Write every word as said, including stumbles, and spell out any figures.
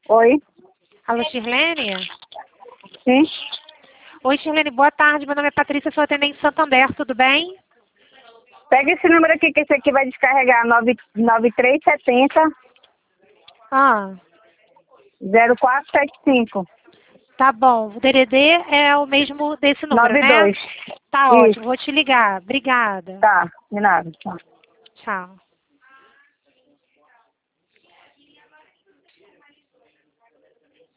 Oi? Alô, Shirlene? Sim? Oi, Shirlene, boa tarde. Meu nome é Patrícia, sou atendente de Santander, tudo bem? Pega esse número aqui, que esse aqui vai descarregar. nove três sete zero, Ah, zero quatro sete cinco. tá bom. O D D D é o mesmo desse número, nove né? dois. Tá Isso. ótimo, vou te ligar. Obrigada. Tá, de nada. Tá. Tchau.